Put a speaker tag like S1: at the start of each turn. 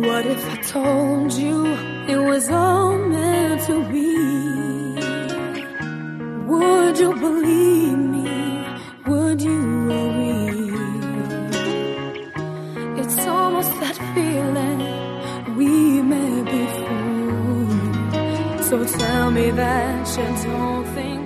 S1: What if I told you it was all meant to be? Would you believe me? Would you agree? It's almost that feeling we may be fools. So tell me that you don't think